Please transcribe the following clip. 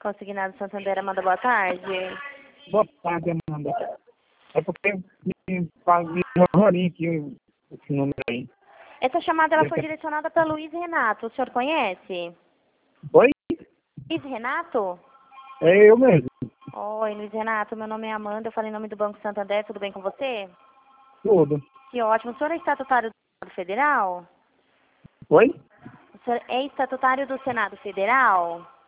Consignado Santander, Amanda, boa tarde. Boa tarde, Amanda. É porque me horrorinho aqui esse número aí. Essa chamada ela foi direcionada para Luiz Renato. O senhor conhece? Oi? Luiz Renato? É eu mesmo. Oi, Luiz Renato. Meu nome é Amanda. Eu falei em nome do Banco Santander. Tudo bem com você? Tudo. Que ótimo. O senhor é estatutário do Senado Federal? Oi? O senhor é estatutário do Senado Federal?